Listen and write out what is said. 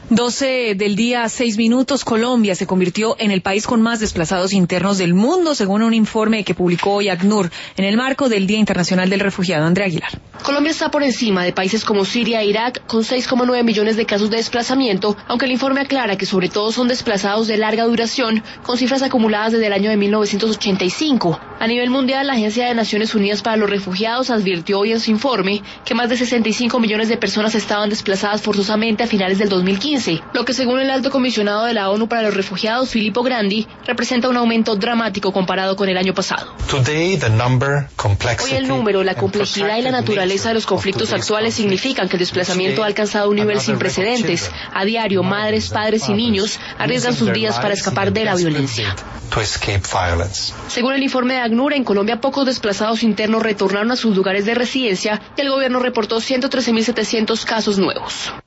12 del día, 6 minutos. Colombia se convirtió en el país con más desplazados internos del mundo, según un informe que publicó hoy ACNUR en el marco del Día Internacional del Refugiado. Andrea Aguilar. Colombia está por encima de países como Siria e Irak, con 6,9 millones de casos de desplazamiento, aunque el informe aclara que sobre todo son desplazados de larga duración, con cifras acumuladas desde el año de 1985. A nivel mundial, la Agencia de Naciones Unidas para los Refugiados advirtió hoy en su informe que más de 65 millones de personas estaban desplazadas forzosamente a finales del 2015. Lo que, según el alto comisionado de la ONU para los Refugiados, Filippo Grandi, representa un aumento dramático comparado con el año pasado. Hoy el número, la complejidad y la naturaleza de los conflictos actuales significan que el desplazamiento ha alcanzado un nivel sin precedentes. A diario, madres, padres y niños arriesgan sus vidas para escapar de la violencia. Según el informe de ACNUR, en Colombia pocos desplazados internos retornaron a sus lugares de residencia y el gobierno reportó 113.700 casos nuevos.